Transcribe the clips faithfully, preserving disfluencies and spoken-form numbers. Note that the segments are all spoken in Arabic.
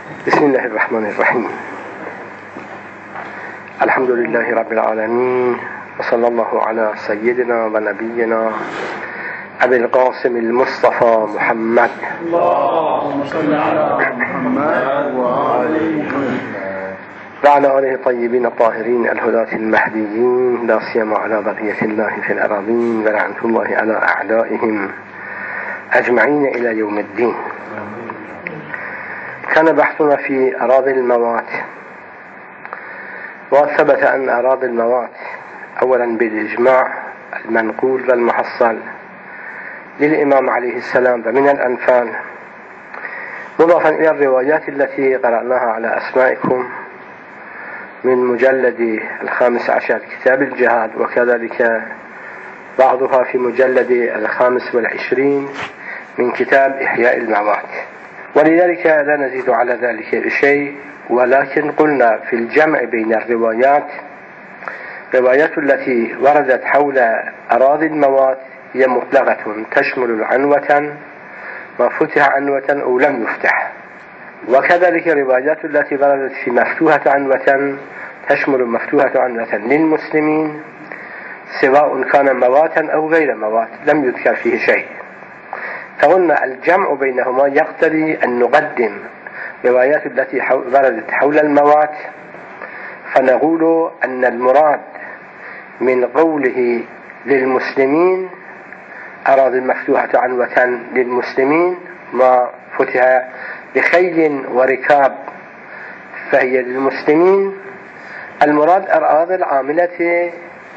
بسم الله الرحمن الرحيم. الحمد لله رب العالمين، وصلى الله على سيدنا ونبينا أبي القاسم المصطفى محمد. اللهم صل على محمد وآل محمد وعلى آله الطيبين الطاهرين الهداة المهديين، لا سيما على بقية الله في الأراضين، ولعنة الله على أعدائهم أجمعين إلى يوم الدين. كان بحثنا في أراضي الموات، وثبت أن أراضي الموات أولا بالإجماع المنقول والمحصل للإمام عليه السلام ومن الأنفال، مضافا إلى الروايات التي قرأناها على أسمائكم من مجلد الخامس عشر كتاب الجهاد، وكذلك بعضها في مجلد الخامس والعشرين من كتاب إحياء الموات. ولذلك لا نزيد على ذلك بشيء، ولكن قلنا في الجمع بين الروايات، الروايات التي وردت حول أراضي الموات هي مطلقة تشمل عنوة ما فتح عنوة أو لم يفتح، وكذلك الروايات التي وردت في مفتوحة عنوة تشمل مفتوحة عنوة للمسلمين سواء كان مواتا أو غير موات لم يذكر فيه شيء. فقلنا الجمع بينهما يقتضي أن نقدم روايات التي وردت حول الموات، فنقول أن المراد من قوله للمسلمين أراضي مفتوحة عنوة للمسلمين ما فتح بخيل وركاب فهي للمسلمين، المراد الأراضي العاملة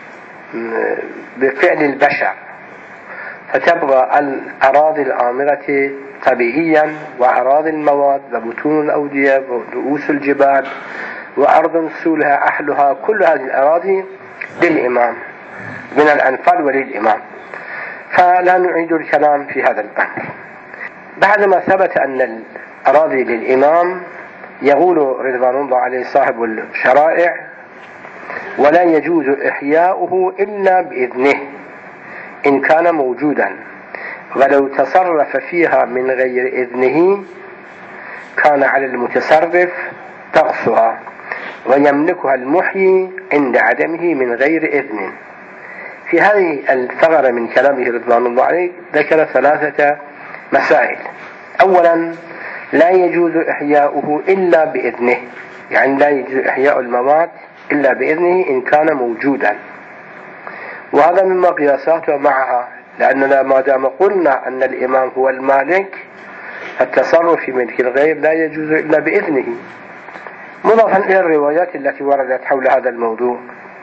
بفعل البشر، فتبقى الأراضي العاملة طبيعيا وأراضي المواد وبطون الأودية ورؤوس الجبال وأرض سولها أحلها، كل هذه الأراضي للإمام من الأنفال وللإمام، فلا نعيد الكلام في هذا الأمر. بعدما ثبت أن الأراضي للإمام يقول رضوان الله عليه صاحب الشرائع: ولا يجوز إحياؤه إلا بإذنه إن كان موجودا، ولو تصرف فيها من غير إذنه كان على المتصرف تقصها ويملكها المحيي عند عدمه من غير إذن. في هذه الثغرة من كلامه رضوان الله عليه ذكر ثلاثة مسائل. أولا، لا يجوز إحياؤه إلا بإذنه، يعني لا يجوز إحياء الموات إلا بإذنه إن كان موجودا، وهذا مما قياساته معها، لأننا ما دام قلنا أن الإمام هو المالك التصرف في ملك الغير لا يجوز إلا بإذنه، مضافا إلى الروايات التي وردت حول هذا الموضوع.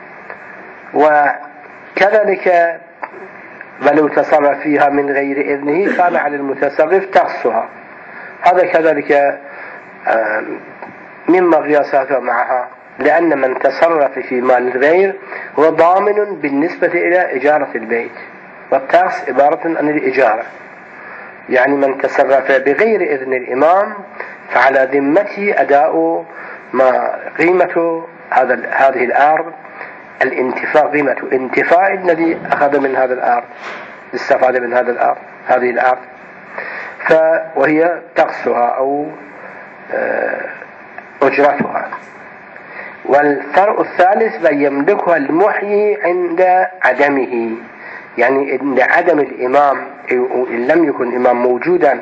وكذلك ولو تصرف فيها من غير إذنه كان على المتصرف تقصها، هذا كذلك مما قياساته معها، لأن من تصرف في مال الغير هو ضامن بالنسبة إلى إجارة البيت، والتقص عبارة عن الإجارة، يعني من تصرف بغير إذن الإمام فعلى ذمته أداء ما قيمة هذا هذه الأرض، الانتفاع، قيمة انتفاع الذي أخذ من هذا الأرض، استفاد من هذا الأرض هذه الأرض، وهي تقصها أو أجرتها. والفرق الثالث: لا يملكها المحيي عند عدمه، يعني عند عدم الإمام إن لم يكن الإمام موجودا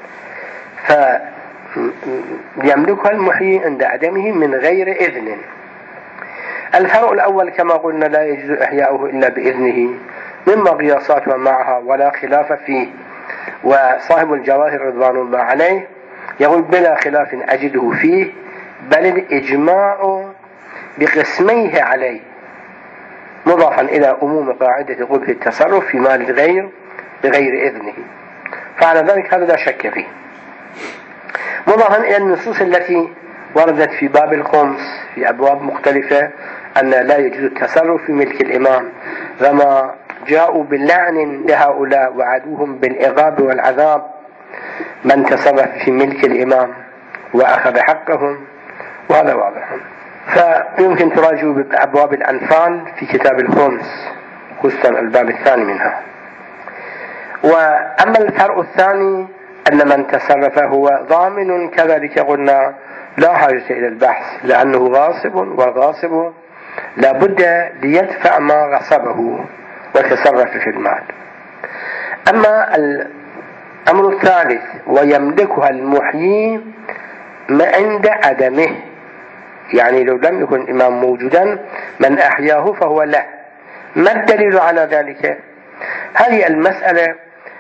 فيملكها المحيي عند عدمه من غير إذن. الفرق الأول كما قلنا لا يجوز إحياؤه إلا بإذنه، مما قياساته معها ولا خلاف فيه. وصاحب الجواهر رضوان الله عليه يقول: بلا خلاف أجده فيه، بل الإجماع بقسميه عليه، مضافا إلى عموم قاعدة قبح التصرف في مال الغير بغير إذنه، فعلى ذلك هذا لا شك فيه. مضافا إلى النصوص التي وردت في باب الخمس في أبواب مختلفة أن لا يجوز التصرف في ملك الإمام، وما جاءوا باللعن لهؤلاء وعدوهم بالعقاب والعذاب من تصرف في ملك الإمام وأخذ حقهم، وهذا واضح. فيمكن تراجعوا بأبواب الأنفال في كتاب الخمس، خصوصا الباب الثاني منها. وأما الفرق الثاني أن من تصرف هو ضامن، كذلك قلنا لا حاجة إلى البحث لأنه غاصب، والغاصب لا بد ليدفع ما غصبه وتصرف في المال. أما الأمر الثالث ويملكها المحيي ما عند عدمه، يعني لو لم يكن الإمام موجودا من أحياه فهو له. ما الدليل على ذلك؟ هذه المسألة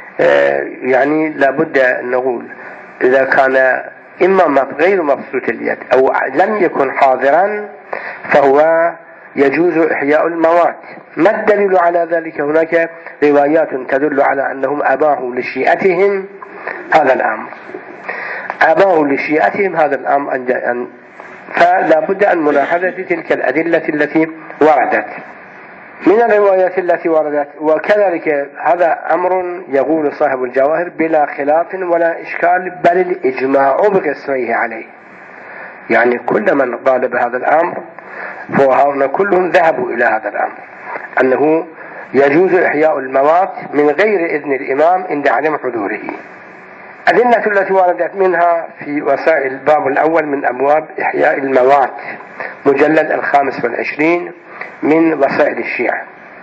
يعني لابد أن نقول إذا كان إما غير مبسوط اليد أو لم يكن حاضرا فهو يجوز إحياء الموات. ما الدليل على ذلك؟ هناك روايات تدل على أنهم أباهوا لشيئتهم هذا الأمر، أباهوا لشيئتهم هذا الأمر، فلا بد أن ملاحظة تلك الأدلة التي وردت من الروايات التي وردت. وكذلك هذا أمر يقول صاحب الجواهر بلا خلاف ولا إشكال، بل الإجماع بقسميه عليه، يعني كل من قال بهذا الأمر فهؤلاء كلهم ذهبوا إلى هذا الأمر أنه يجوز إحياء الموات من غير إذن الإمام عند عدم حضوره. الأدلة التي وردت منها في وسائل الباب الأول من أبواب إحياء الموات، مجلد الخامس والعشرين من وسائل الشيعة.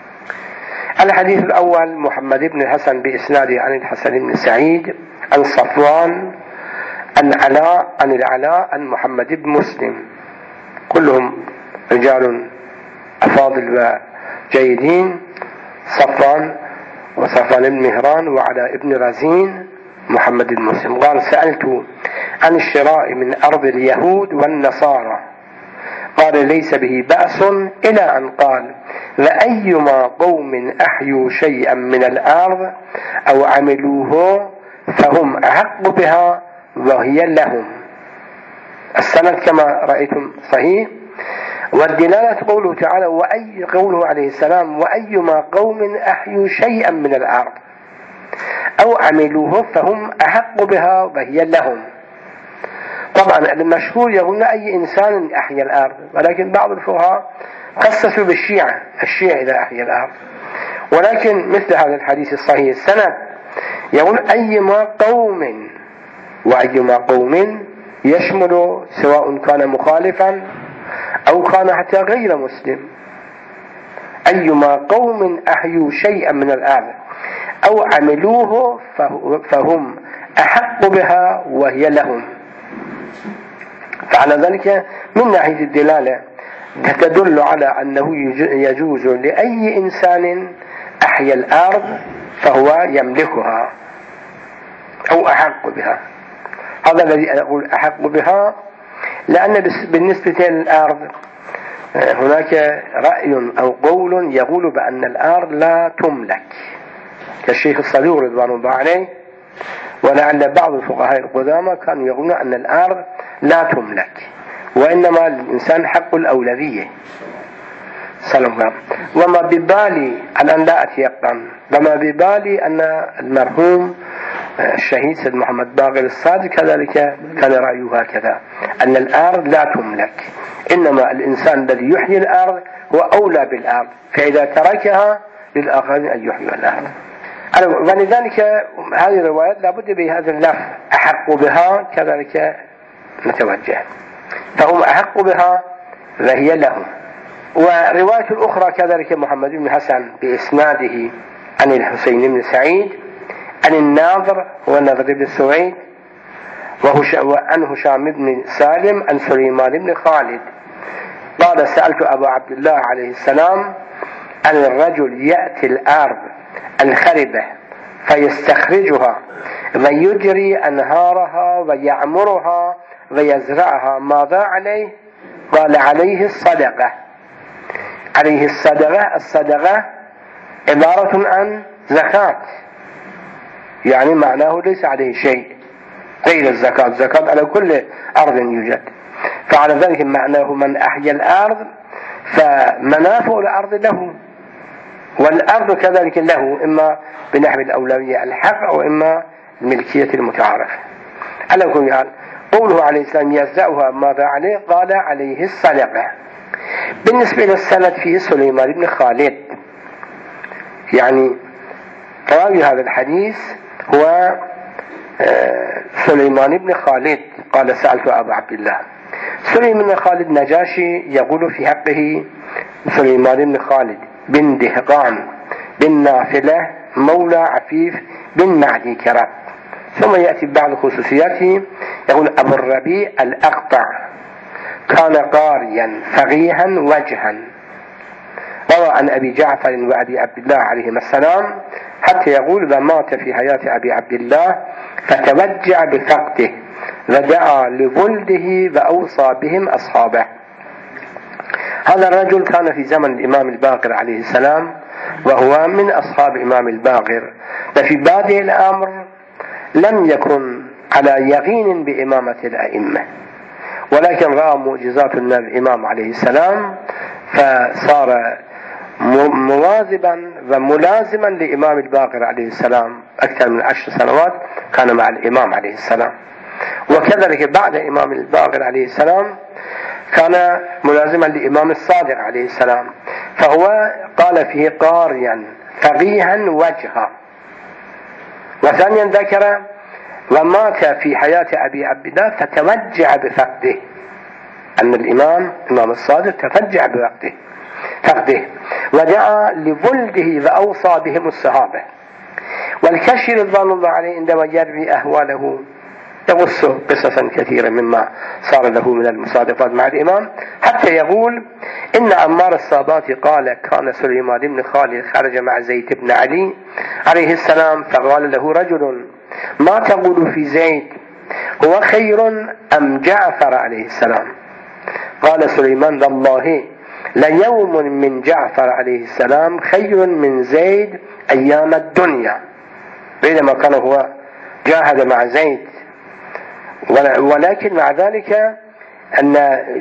الحديث الأول محمد بن الحسن بإسناده عن الحسن بن سعيد عن صفوان عن علاء عن العلاء عن محمد بن مسلم، كلهم رجال أفاضل وجيدين، صفوان وصفوان بن مهران وعلاء بن رزين محمد بن مسلم. قال سألت عن الشراء من أرض اليهود والنصارى، قال ليس به بأس، إلى أن قال لأيما قوم أحيوا شيئا من الأرض أو عملوه فهم أحق بها وهي لهم. السند كما رأيتم صحيح. والدلالة قوله تعالى وأي قوله عليه السلام وأيما قوم أحيوا شيئا من الأرض أو عملوه فهم أحق بها وهي لهم. طبعا المشهور يقولون أي إنسان أحيا الأرض، ولكن بعض الفقهاء خصصوا بالشيعة، الشيعة إذا أحيا الأرض. ولكن مثل هذا الحديث الصحيح السند يقول أيما قوم، وأيما قوم يشمل سواء كان مخالفا أو كان حتى غير مسلم. أيما قوم أحيوا شيئا من الأرض أو عملوه فهم أحق بها وهي لهم. فعلى ذلك من ناحية الدلالة تدل على أنه يجوز لأي إنسان أحيا الأرض فهو يملكها أو أحق بها. هذا الذي أقول أحق بها، لأن بالنسبة للأرض هناك رأي أو قول يقول بأن الأرض لا تملك كالشيخ الصدوق رضوان الله عليه، ولعل بعض الفقهاء القدامى كانوا يقولون أن الأرض لا تملك وإنما للإنسان حق الأولوية. سلام. وما ببالي أن لا أتيقن، وما ببالي أن المرحوم الشهيد سيد محمد باقر الصادق كذلك كان رأيه هكذا، أن الأرض لا تملك، إنما الإنسان الذي يحيي الأرض هو أولى بالأرض، فإذا تركها للآخرين أن يحيوا الأرض. ولذلك هذه الروايات لابد بهذا اللفظ أحق بها كذلك نتوجه، فهم أحق بها وهي لهم. ورواية الأخرى كذلك محمد بن حسن بإسناده عن الحسين بن سعيد عن الناظر والناظر بن سويد وعن هشام بن سالم عن سليمان بن خالد قال سألت أبا عبد الله عليه السلام عن الرجل يأتي الأرض الخربة فيستخرجها ويجري أنهارها ويعمرها ويزرعها، ماذا عليه؟ قال عليه الصدقة. عليه الصدقة، الصدقة عبارة عن زكاة، يعني معناه ليس عليه شيء غير الزكاة، الزكاة على كل أرض يوجد. فعلى ذلك معناه من أحيا الأرض فمنافع الأرض له، والأرض كذلك له، إما بنحو الأولوية الحق أو إما الملكية المتعارفة. على كل حال قوله عليه السلام يزرعها ماذا عليه؟ قال عليه الصدقة. بالنسبة للسند فيه سليمان بن خالد، يعني راوي هذا الحديث هو سليمان بن خالد قال سألت أبا عبد الله. سليمان بن خالد نجاشي يقول في حقه سليمان بن خالد بن دهقان بن نافلة مولى عفيف بن معدي كرب. ثم يأتي بعض خصوصياته يقول أبو الربيع الأقطع كان قاريا فقيها وجها، روى عن أبي جعفر وأبي عبد الله عليهما السلام حتى يقول ومات في حياة أبي عبد الله فتوجع بفقده ودعا لولده وأوصى بهم أصحابه. هذا الرجل كان في زمن الإمام الباقر عليه السلام وهو من أصحاب الإمام الباقر، وفي بادئ الأمر لم يكن على يقين بإمامة الأئمة، ولكن رأى معجزات الإمام عليه السلام فصار مواظبا وملازما لإمام الباقر عليه السلام أكثر من عشر سنوات كان مع الإمام عليه السلام. وكذلك بعد إمام الباقر عليه السلام كان ملازما لإمام الصادق عليه السلام، فهو قال فيه قاريا فقيها وجها. وثانيا ذكر ومات في حياة أبي عبد الله فتوجع بفقده، أن الإمام إمام الصادق تفجع بفقده فقده ودعا لولده وأوصى بهم الصحابة. والكشي رضوان الله عليه عندما يروي أهواله يغص قصصا كثيرة مما صار له من المصادفات مع الإمام، حتى يقول إن عمار الصاباتي قال كان سليمان بن خالد خرج مع زيد بن علي عليه السلام فقال له رجل ما تقول في زيد هو خير أم جعفر عليه السلام؟ قال سليمان والله ليوم من جعفر عليه السلام خير من زيد أيام الدنيا. بينما كان هو جاهد مع زيد، ولكن مع ذلك أن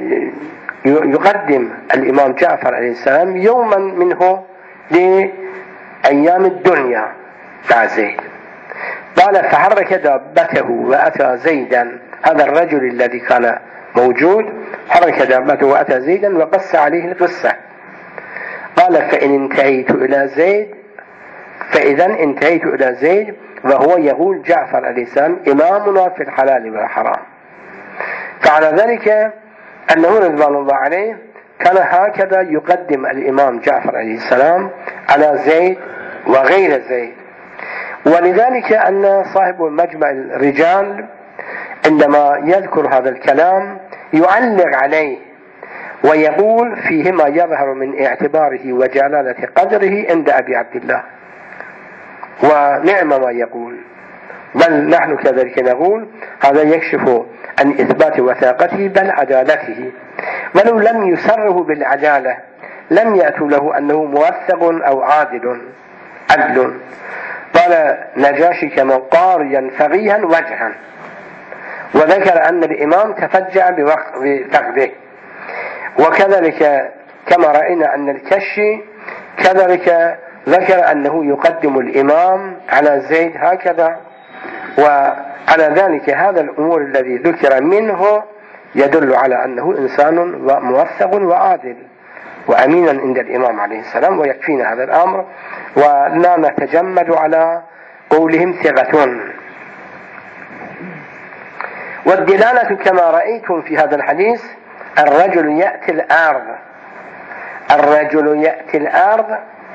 يقدم الإمام جعفر عليه السلام يوما منه لأيام الدنيا مع زيد. قال فحرك دابته وأتى زيدا، هذا الرجل الذي كان موجود حرك دابته وأتى زيدا وقص عليه القصة. قال فإن انتهيت إلى زيد فإذا انتهيت إلى زيد وهو يقول جعفر عليه السلام إمامنا في الحلال والحرام. فعلى ذلك أنه رضوان الله عليه كان هكذا يقدم الإمام جعفر عليه السلام على زيد وغير زيد. ولذلك أن صاحب مجمع الرجال عندما يذكر هذا الكلام يعلق عليه ويقول فيه ما يظهر من اعتباره وجلالة قدره عند أبي عبد الله، ونعم ما يقول. بل نحن كذلك نقول هذا يكشف عن إثبات وثاقته بل عدالته، ولو لم يسره بالعدالة لم يأتوا له أنه موثق أو عادل عدل. قال نجاشي كما قاريا فقيها وجها، وذكر أن الإمام تفجع بفقده. وكذلك كما رأينا أن الكشي كذلك ذكر أنه يقدم الإمام على زيد هكذا. وعلى ذلك هذا الأمور الذي ذكر منه يدل على أنه إنسان موثق وعادل وأمينا عند الإمام عليه السلام، ويكفينا هذا الأمر ولا نتجمد على قولهم ثقة. والدلالة كما رأيتم في هذا الحديث الرجل يأتي الأرض الرجل يأتي الأرض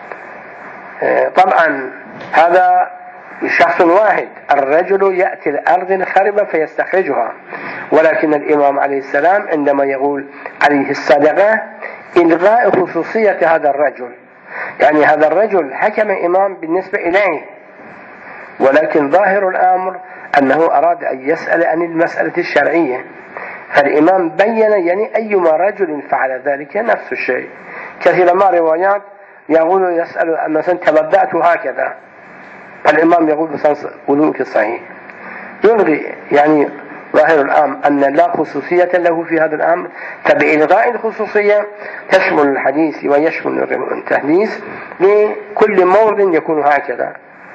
طبعا هذا شخص واحد، الرجل يأتي الأرض الخربة فيستخرجها، ولكن الإمام عليه السلام عندما يقول عليه الصدقة إلغاء خصوصية هذا الرجل، يعني هذا الرجل حكم إمام بالنسبة إليه، ولكن ظاهر الأمر أنه أراد أن يسأل عن المسألة الشرعية، فالإمام بين يعني أيما رجل فعل ذلك نفس الشيء. كثيرا ما روايات يقول يسأل مثلا تبدأت هكذا، الإمام يقول وضوءك صحيح، يلغي يعني ظاهر الأمر أن لا خصوصية له في هذا الأمر، فبإلغاء الخصوصية تشمل الحديث ويشمل التحديث لكل مورد يكون هكذا.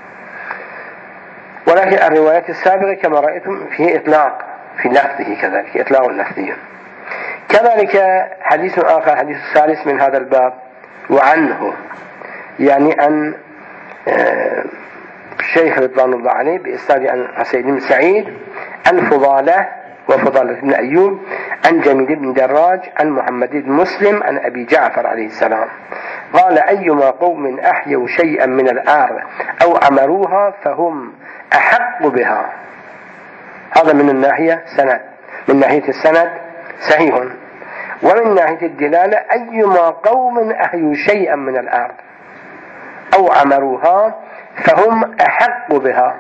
ولكن الروايات السابقة كما رأيتم فيه إطلاق في لفظه، كذلك إطلاق اللفظية. كذلك حديث آخر، حديث الثالث من هذا الباب، وعنه يعني أن الشيخ رضوان الله عليه بإسناد عن سيد بن سعيد عن فضالة وفضالة بن أيوب عن جميل بن دراج عن محمد بن مسلم عن أبي جعفر عليه السلام قال أيما قوم أحيوا شيئا من الأرض أو عمروها فهم أحق بها. هذا من الناحية سند، من ناحية السند صحيح، ومن ناحية الدلالة أيما قوم أحيوا شيئا من الأرض أو عمروها فهم أحق بها،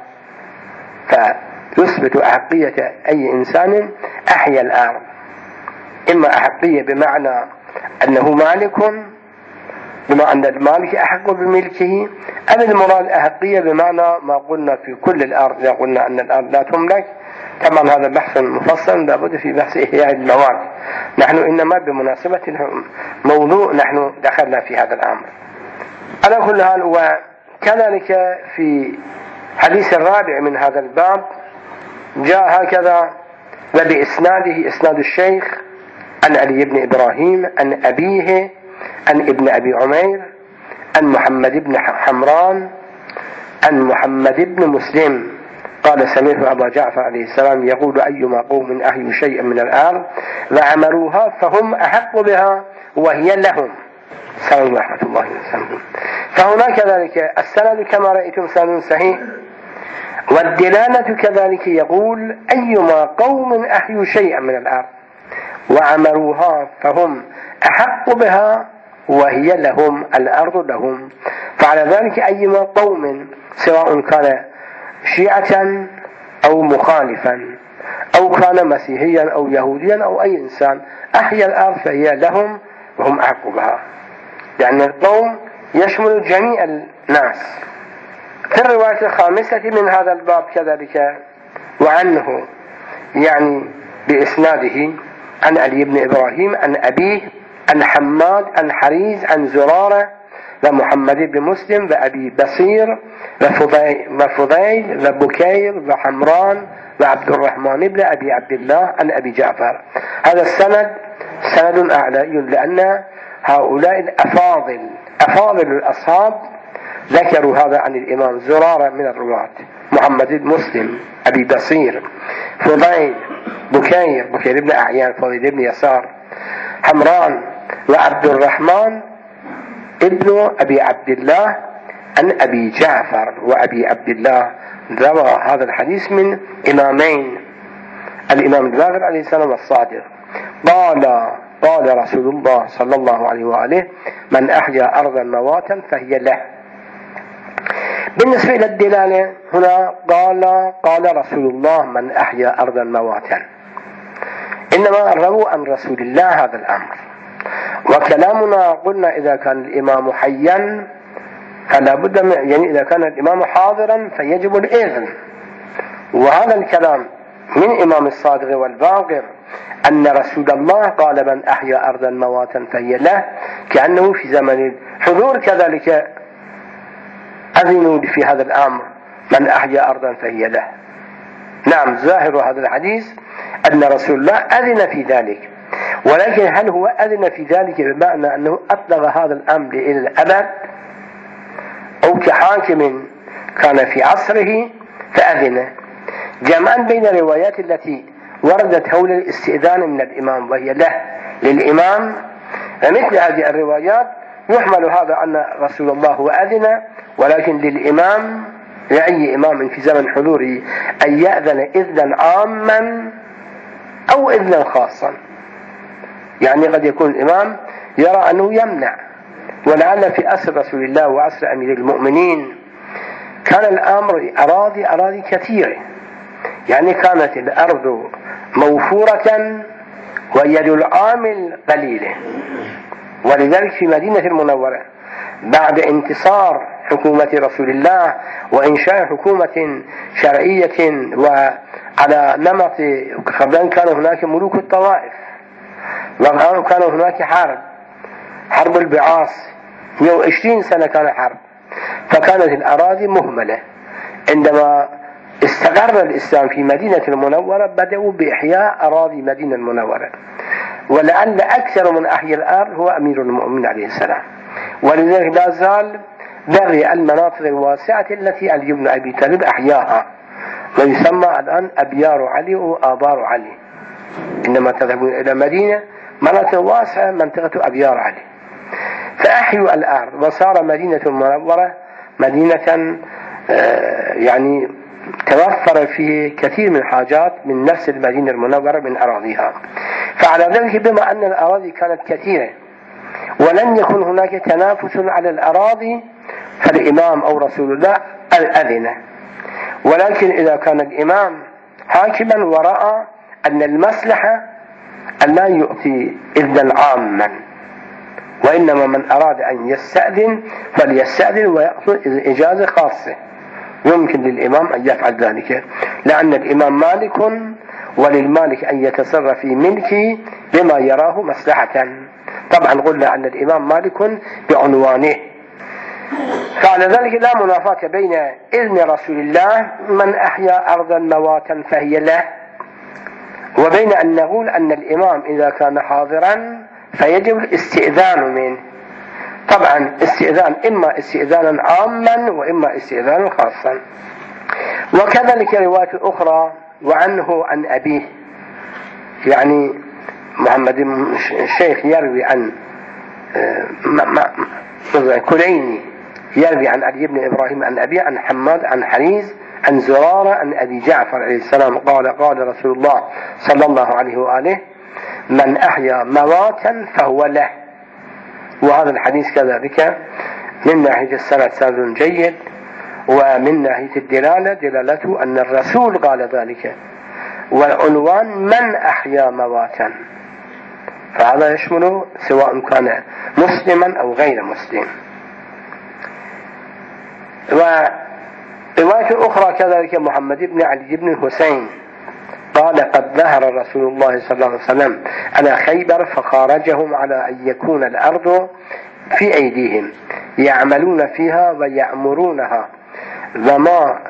فيثبت أحقية أي إنسان أحيا الأرض، إما أحقية بمعنى أنه مالك بما أن المالك أحق بملكه، أم المراد أحقية بمعنى ما قلنا في كل الأرض، إذا قلنا أن الأرض لا تملك. طبعا هذا بحث مفصل لابد في بحث إحياء المواد، نحن إنما بمناسبة موضوع نحن دخلنا في هذا الأمر. على كل حال، وكذلك في حديث الرابع من هذا الباب جاء هكذا وبإسناده إسناد الشيخ عن علي بن إبراهيم عن أبيه عن ابن أبي عمير عن محمد بن حمران عن محمد بن مسلم قال سمعت أبا جعفر عليه السلام يقول أيما قوم أحيوا شيئا من الأرض وعمروها فهم أحق بها وهي لهم. سلام ورحمة الله وبركاته. فهنا كذلك السند كما رأيتم سند صحيح، والدلالة كذلك يقول أيما قوم أحيوا شيئا من الأرض وعمروها فهم أحق بها وهي لهم، الأرض لهم. فعلى ذلك أيما قوم سواء كان شيعة أو مخالفا أو كان مسيحيا أو يهوديا أو أي إنسان أحيا الأرض فهي لهم وهم أحق بها، يعني القوم يشمل جميع الناس. في الرواية الخامسة من هذا الباب كذلك وعنه يعني بإسناده عن علي بن إبراهيم عن أبيه عن حماد عن حريز عن زرارة ومحمد بن مسلم وأبي بصير وفضيل وبكير وحمران وعبد الرحمن بن أبي عبد الله عن أبي جعفر. هذا السند سند أعلى، لأن هؤلاء الأفاضل أفاضل الأصحاب ذكروا هذا عن الإمام. زرارة من الرواة، محمد بن مسلم، أبي بصير، فضيل، بكير بكير بن أعيان، فضيل بن يسار، حمران وعبد الرحمن ابن أبي عبد الله عن أبي جعفر. وأبي عبد الله روى هذا الحديث من إمامين، الإمام الباقر عليه السلام والصادق. قال قال رسول الله صلى الله عليه وآله من أحيا أرضا مواتا فهي له. بالنسبة إلى الدلالة هنا قال قال رسول الله من أحيا أرضا مواتا، إنما رووا عن رسول الله هذا الأمر. وكلامنا قلنا إذا كان الإمام حيا فلا بد من، يعني إذا كان الإمام حاضرا فيجب الإذن. وهذا الكلام من إمام الصادق والباقر أن رسول الله قال من أحيا أرضا مواتا فهي له، كأنه في زمن الحضور كذلك أذنوا في هذا الأمر من أحيا أرضا فهي له. نعم، ظاهر هذا الحديث أن رسول الله أذن في ذلك، ولكن هل هو أذن في ذلك بمعنى أنه أطلق هذا الأمر إلى الأبد، أو كحاكم كان في عصره فأذن؟ جمعا بين الروايات التي وردت حول الاستئذان من الإمام وهي له للإمام، ومثل هذه الروايات يحمل هذا أن رسول الله هو أذن، ولكن للإمام لأي إمام في زمن حضوره أن يأذن إذنا عاما أو إذنا خاصا. يعني قد يكون الإمام يرى أنه يمنع، ولعل في أسر رسول الله وأسر أمير المؤمنين كان الأمر أراضي أراضي كثيرة، يعني كانت الأرض موفورة ويد العامل قليلة. ولذلك في مدينة المنورة بعد انتصار حكومة رسول الله وإنشاء حكومة شرعية وعلى نمط، قبل كان هناك ملوك الطوائف وكان هناك حرب حرب البعاث، مئة وعشرين سنة كان حرب، فكانت الأراضي مهملة. عندما استقر الإسلام في مدينة المنورة بدأوا بإحياء أراضي مدينة المنورة، ولعل أكثر من أحيا الأرض هو أمير المؤمنين عليه السلام. ولذلك لا زال ذري المناطق الواسعة التي علي بن أبي طالب أحياها، ويسمى الآن أبيار علي وآبار علي. إنما تذهبون إلى مدينة مناطق واسعة منطقة أبيار علي، فأحيوا الأرض وصار مدينة المنورة مدينة يعني توفر فيه كثير من حاجات من نفس المدينة المنورة من أراضيها. فعلى ذلك بما أن الأراضي كانت كثيرة ولن يكن هناك تنافس على الأراضي فالإمام أو رسول الله أذن، ولكن إذا كان الإمام حاكما ورأى أن المصلحة أن لا يؤتي إذنا عاما، وإنما من أراد أن يستأذن فليستأذن ويأخذ إجازة خاصة، يمكن للإمام أن يفعل ذلك، لأن الإمام مالك وللمالك أن يتصرف في ملكه بما يراه مصلحة. طبعا قلنا أن الإمام مالك بعنوانه، فعلى ذلك لا منافاة بين إذن رسول الله من أحيا أرضا مواتا فهي له، وبين أن نقول أن الإمام إذا كان حاضرا فيجب الاستئذان منه. طبعا استئذان إما استئذانا عاما وإما استئذانا خاصا. وكذلك رواية أخرى وعنه عن أبيه، يعني محمد الشيخ يروي عن كليني يروي عن علي بن إبراهيم عن أبيه عن حماد عن حريز عن زرارة عن أبي جعفر عليه السلام قال قال رسول الله صلى الله عليه وآله من أحيا مواتا فهو له. وهذا الحديث كذلك من ناحية السند سند جيد، ومن ناحية الدلالة دلالته أن الرسول قال ذلك، والعنوان من أحيا مواتا، فهذا يشمل سواء كان مسلما أو غير مسلم. ورواية أخرى كذلك محمد بن علي بن الحسين قال قد ظهر رسول الله صلى الله عليه وسلم على خيبر فخارجهم على أن يكون الأرض في أيديهم يعملون فيها ويأمرونها، وما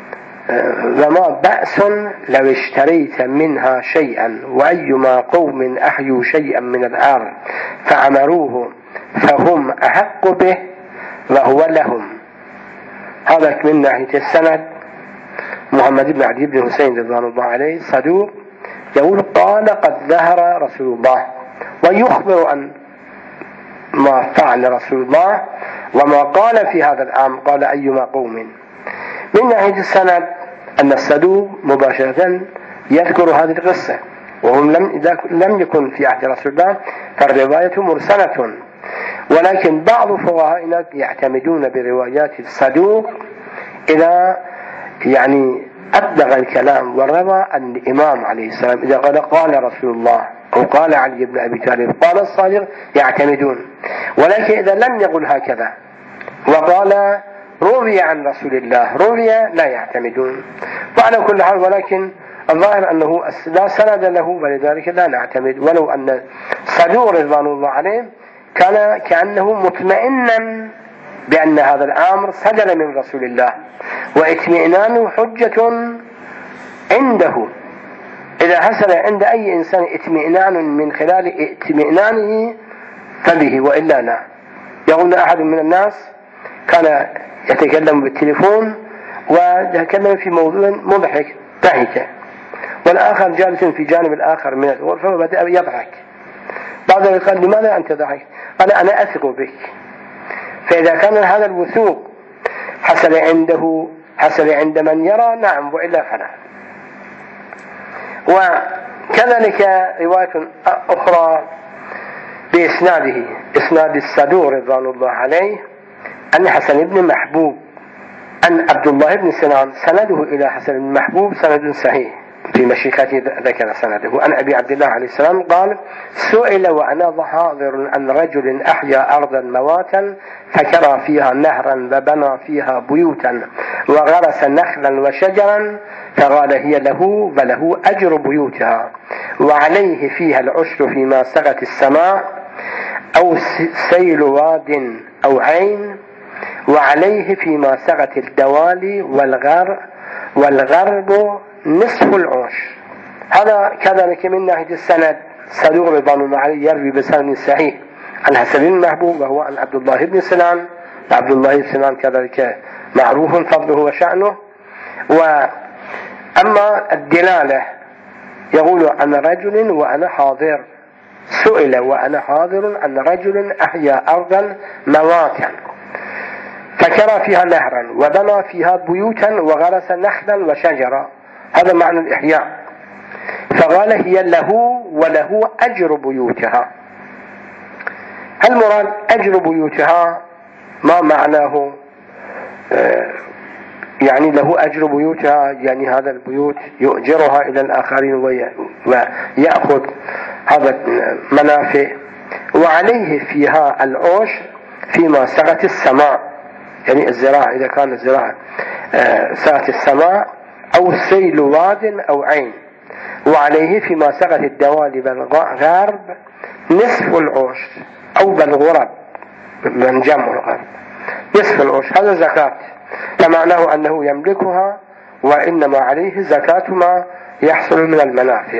وما بأس لو اشتريت منها شيئا، وأيما قوم أحيوا شيئا من الأرض فعمروه فهم أحق به وهو لهم. هذا من ناحية السند محمد بن علي بن حسين رضوان الله عليه صدوق يقول قال قد ظهر رسول الله، ويخبر عن ما فعل رسول الله وما قال في هذا العام قال أيما قوم. من ناحية السند أن الصدوق مباشرة يذكر هذه القصة، وهم لم إذا لم يكن في عهد رسول الله فالرواية مرسلة، ولكن بعض فقهائنا يعتمدون بروايات الصدوق إذا يعني أبلغ الكلام وروى أن الإمام عليه السلام إذا قال قال رسول الله أو قال علي بن أبي طالب قال الصادق يعتمدون، ولكن إذا لم يقل هكذا وقال روي عن رسول الله روي لا يعتمدون. وعلى كل حال ولكن الظاهر أنه لا سند له ولذلك لا نعتمد، ولو أن صدوق رضوان الله عليه كان كأنه مطمئنا بأن هذا الأمر صدر من رسول الله، واطمئنانه حجة عنده. إذا حصل عند أي إنسان اطمئنان من خلال اطمئنانه فبه، وإلا لا. يقول أحد من الناس كان يتكلم بالتليفون ويتكلم في موضوع مضحك ضحك، والآخر جالس في جانب الآخر من الغرفة وبدأ يضحك. بعد ذلك قال لماذا أنت ضحك؟ قال أنا أثق بك. فإذا كان هذا الوثوق حصل عنده حصل عند من يرى نعم، وإلا فلا. وكذلك رواية أخرى بإسناده إسناد الصدوق رضوان الله عليه أن حسن بن محبوب أن عبد الله بن سنان سنده إلى حسن بن محبوب سند صحيح في مشيخته ذكر سنده. أن أبي عبد الله عليه السلام قال سئل وأنا حاضر عن رجل أحيا أرضا مواتا فكرى فيها نهرا وبنى فيها بيوتا وغرس نخلا وشجرا فقال هي له وله أجر بيوتها وعليه فيها العشر فيما سقت السماء أو سيل واد أو عين، وعليه فيما سقت الدوالي والغر والغرب نصف العشر. هذا كذلك من ناحية السند صدوق رضوان الله عليه يروي بسند صحيح عن حسن بن محبوب وهو عن عبد الله بن سنان عبد الله بن سنان كذلك معروف فضله وشأنه. وأما الدلالة يقول عن رجل وأنا حاضر، سئل وأنا حاضر عن رجل أحيا أرضا مواتا فكرى فيها نهرا وبنى فيها بيوتا وغرس نخلا وشجرا، هذا معنى الإحياء. فقال هي له وله أجر بيوتها. هل مراد أجر بيوتها ما معناه؟ آه يعني له أجر بيوتها يعني هذا البيوت يؤجرها إلى الآخرين ويأخذ هذا منافع، وعليه فيها العوش فيما سقت السماء، يعني الزراعة إذا كانت الزراعة آه سقت السماء أو سيل واد أو عين، وعليه فيما سقت الدوالب الغرب نصف العوش أو بالغرب من جمع الغرب نصف العوش، هذا زكاة، فمعناه أنه يملكها وإنما عليه زكاة ما يحصل من المنافع.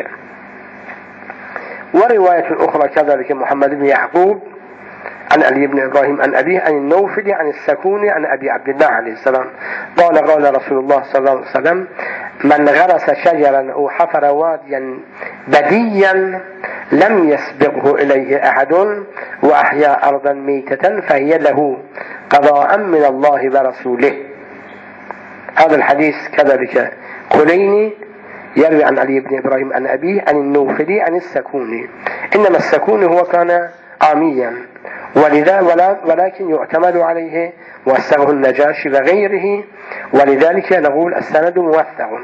ورواية أخرى كذلك محمد بن يعقوب عن علي بن إبراهيم عن أبيه عن النوفل عن السكون عن أبي عبد الله عليه السلام قال قال رسول الله صلى الله عليه وسلم من غرس شجرا أو حفر واديا بديا لم يسبقه إليه أحد وأحيا أرضا ميتة فهي له قضاء من الله ورسوله. هذا الحديث كذلك كليني يروي عن علي بن إبراهيم عن أبيه عن النوفلي عن السكوني، إنما السكوني هو كان عاميا ولذا ولا ولكن يعتمد عليه وثقه النجاشي وغيره، ولذلك نقول السند موثق.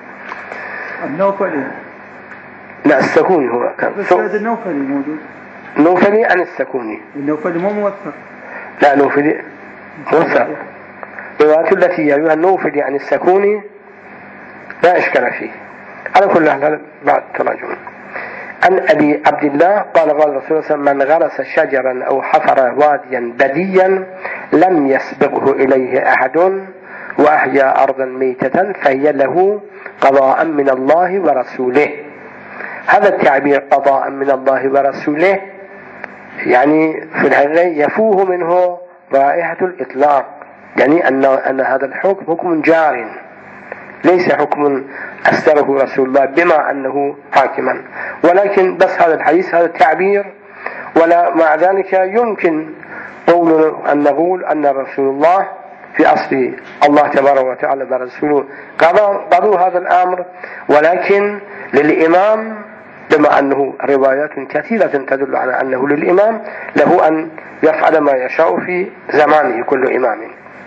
النوفلي لا السكوني هو كان بس هذا النوفلي موجود، نوفلي عن السكوني، النوفلي مو موثق. لا نوفلي موثق، الروايات التي يرويها النوفلي عن السكوني لا إشكال فيه. على كل حال بعد تراجم. عن أبي عبد الله قال قال رسول الله من غرس شجرا أو حفر واديا بديا لم يسبقه إليه أحد وأحيا أرضا ميتة فهي له قضاء من الله ورسوله. هذا التعبير قضاء من الله ورسوله يعني في الحقيقة يفوه منه رائحة الإطلاق، يعني أن أن هذا الحكم حكم جار ليس حكم أسره رسول الله بما أنه حاكما، ولكن بس هذا الحديث هذا التعبير. ولا مع ذلك يمكن قول أن نقول أن رسول الله في أصل الله تبارك وتعالى ورسوله قضوا هذا الأمر، ولكن للإمام بما أنه روايات كثيرة تدل على أنه للإمام له أن يفعل ما يشاء في زمانه كل إمام.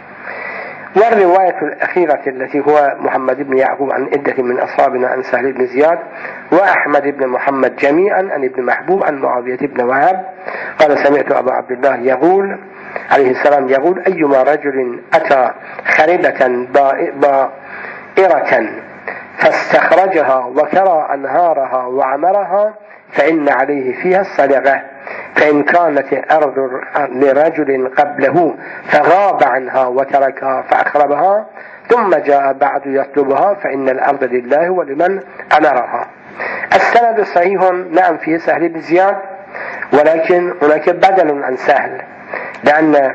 والرواية الأخيرة التي هو محمد بن يعقوب عن عدة من أصحابنا عن سهل بن زياد وأحمد بن محمد جميعا عن ابن محبوب عن معاوية بن وهب قال سمعت أبا عبد الله يقول عليه السلام يقول أيما رجل أتى خربة بائرة فاستخرجها وكرى أنهارها وعمرها فإن عليه فيها الصدقة، فإن كانت أرض لرجل قبله فغاب عنها وتركها فأخربها ثم جاء بعد يطلبها فإن الأرض لله ولمن أمرها. السند صحيح نعم فيه سهل بن زياد، ولكن هناك بدل عن سهل، لأن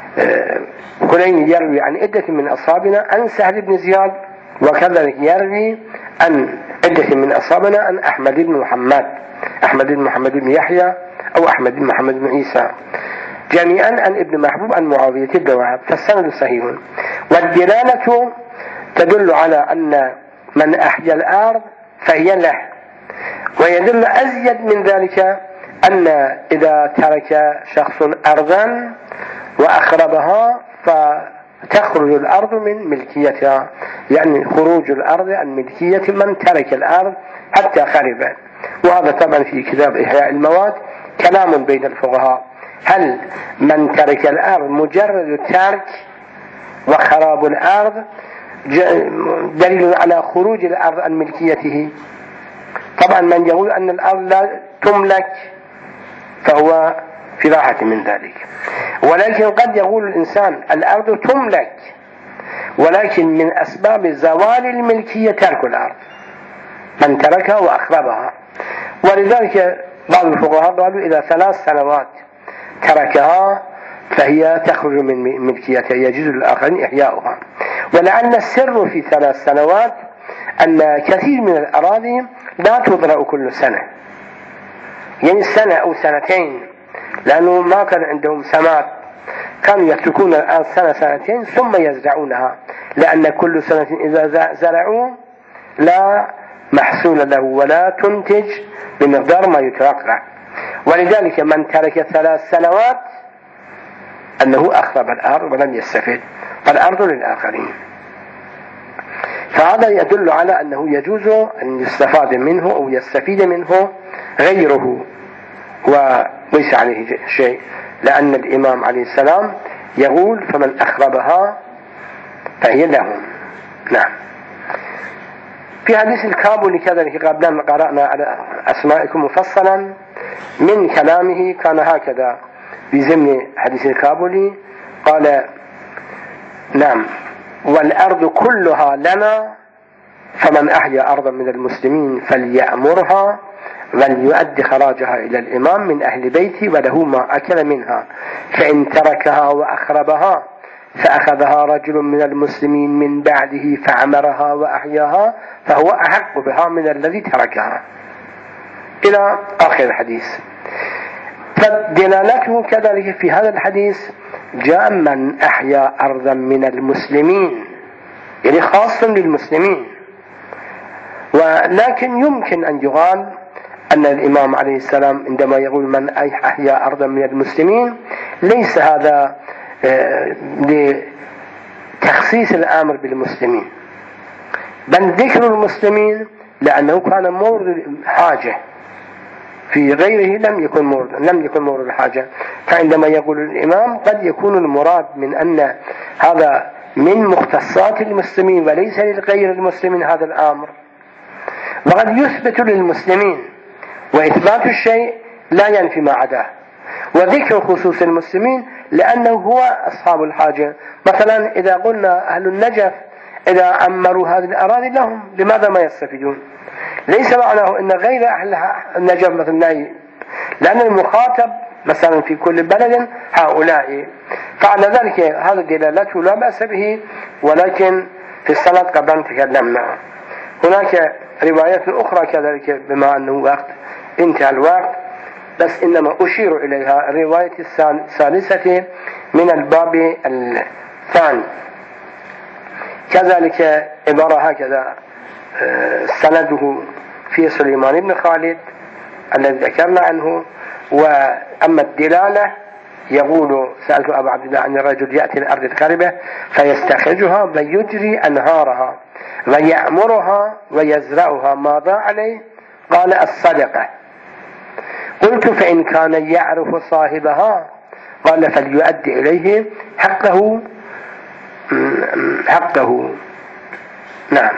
كلين يروي عن عدة من أصحابنا عن سهل بن زياد وكذلك يروي عن عدة من أصحابنا عن أحمد بن محمد أحمد بن محمد بن يحيى أو أحمد بن محمد بن عيسى جميعا عن ابن محبوب عن معاوية بن وهب، فالسند صحيح. والدلالة تدل على أن من أحيا الأرض فهي له، ويدل أزيد من ذلك أن إذا ترك شخص أرضا وأخربها فتخرج الأرض من ملكيتها، يعني خروج الأرض عن ملكية من ترك الأرض حتى خرب. وهذا طبعا في كتاب إحياء المواد كلام بين الفقهاء، هل من ترك الأرض مجرد ترك وخراب الأرض دليل على خروج الأرض عن ملكيته؟ طبعا من يقول أن الأرض لا تملك فهو في راحة من ذلك، ولكن قد يقول الإنسان الأرض تملك ولكن من أسباب زوال الملكية ترك الأرض من تركها وأخربها. ولذلك بعض الفقهاء قالوا إذا ثلاث سنوات تركها فهي تخرج من ملكيتها، يجوز للآخرين إحياؤها. ولعل السر في ثلاث سنوات أن كثير من الأراضي لا تضرأ كل سنة، يعني سنة أو سنتين، لأنه ما كان عندهم سماد، كانوا يتركون الآن سنة سنتين ثم يزرعونها، لأن كل سنة إذا زرعوا لا محصول له ولا تنتج بمقدار ما يتوقع. ولذلك من ترك ثلاث سنوات أنه أخرب الأرض ولم يستفد، فالأرض للآخرين. فهذا يدل على أنه يجوز أن يستفاد منه أو يستفيد منه غيره وليس عليه شيء، لأن الإمام عليه السلام يقول فمن أخربها فهي لهم. نعم. في حديث الكابولي كذلك قبل قرأنا على أسمائكم مفصلا، من كلامه كان هكذا بضمن حديث الكابولي قال: نعم، والأرض كلها لنا، فمن أحيا أرضا من المسلمين فليأمرها وليؤدي خراجها إلى الإمام من أهل بيتي وله ما أكل منها، فإن تركها وأخربها فأخذها رجل من المسلمين من بعده فعمرها وأحياها فهو أحق بها من الذي تركها، إلى آخر الحديث. فدلالته كذلك في هذا الحديث جاء من أحيا أرضا من المسلمين، يعني خاص للمسلمين. ولكن يمكن أن يقال أن الإمام عليه السلام عندما يقول من أحيا أرضا من المسلمين ليس هذا لتخصيص الأمر بالمسلمين، بل ذكر المسلمين لأنه كان مورد الحاجة، في غيره لم يكن مورد لم يكن مورد الحاجة. فعندما يقول الإمام قد يكون المراد من أن هذا من مختصات المسلمين وليس لغير المسلمين هذا الأمر، وقد يثبت للمسلمين، وإثبات الشيء لا ينفي ما عداه، وذكر خصوص المسلمين لأنه هو أصحاب الحاجة. مثلا إذا قلنا أهل النجف إذا عمروا هذه الأراضي لهم، لماذا ما يستفيدون؟ ليس معناه أن غير أهل النجف مثلا، لأن المخاطب مثلا في كل بلد هؤلاء. فعلى ذلك هذا دلالته لا بأس به، ولكن في السنة قبل تكلمنا. هناك روايات أخرى كذلك، بما أنه وقت انتهى الوقت، بس إنما أشير إليها. الرواية الثالثة من الباب الثاني كذلك عبارة هكذا، سنده في سليمان بن خالد الذي ذكرنا عنه. وأما الدلالة يقول: سألت أبا عبد الله عن الرجل يأتي الأرض الخربة فيستخرجها ويجري أنهارها ويأمرها ويزرعها، ماذا عليه؟ قال: الصدقة. قلت: فإن كان يعرف صاحبها؟ قال: فليؤدي إليه حقه حقه نعم.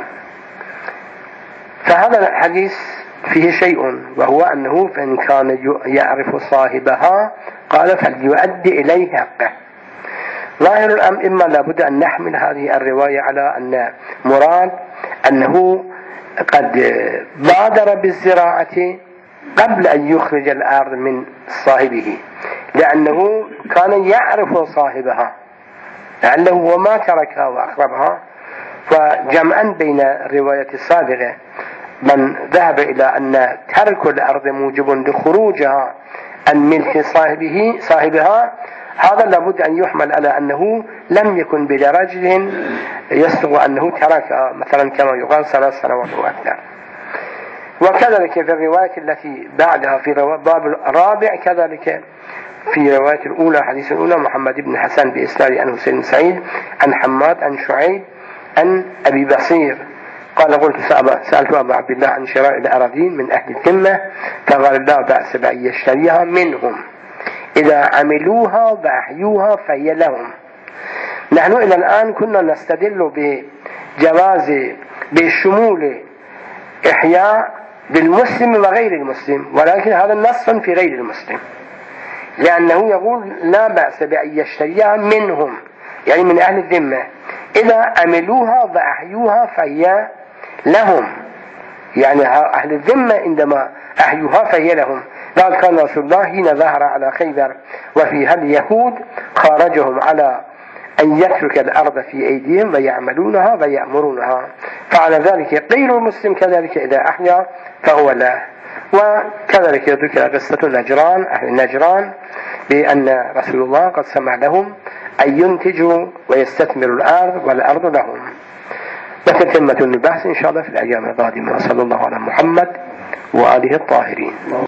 فهذا الحديث فيه شيء، وهو أنه فإن كان يعرف صاحبها قال فليؤدي إليه حقه. ظاهر الأمر إما لابد أن نحمل هذه الرواية على أن مراد أنه قد بادر بالزراعة قبل أن يخرج الأرض من صاحبه، لأنه كان يعرف صاحبها، لأنه وما تركها وأخربها. فجمعا بين الرواية السابقة من ذهب إلى أن ترك الأرض موجب لخروجها عن ملك صاحبه صاحبها، هذا لابد أن يحمل على أنه لم يكن بدرجة يسبق أنه تركها، مثلا كما يقال ثلاث سنوات وأكثر. وكذلك في الرواية التي بعدها في باب الرابع كذلك في رواية الأولى حديث الأولى محمد بن حسن بإسناد عن حسين بن سعيد عن حماد عن شعيب عن أبي بصير قال: قلت: سألت أبا عبد الله عن شراء الأراضين من أهل الذمة، فقال: لا بأس بأن يشتريها منهم إذا عملوها وأحيوها فهي لهم. نحن إلى الآن كنا نستدل بجواز بشمول إحياء بالمسلم وغير المسلم، ولكن هذا النص في غير المسلم، لأنه يقول: لا بأس بأن يشتريها منهم، يعني من أهل الذمة، إذا عملوها وأحيوها فهي لهم. يعني أهل الذمة عندما أحيوها فهي لهم. لقد كان رسول الله حين ظهر على خيبر وفيها اليهود خارجهم على أن يترك الأرض في أيديهم ويعملونها ويأمرونها، فعلى ذلك غير المسلم كذلك إذا أحيا فهو له. وكذلك ذكر قصة نجران، أهل نجران، بأن رسول الله قد سمع لهم أن ينتجوا ويستثمروا الأرض والأرض لهم. وتتمة البحث إن شاء الله في الأيام القادمة. وصلى الله على محمد وآله الطاهرين.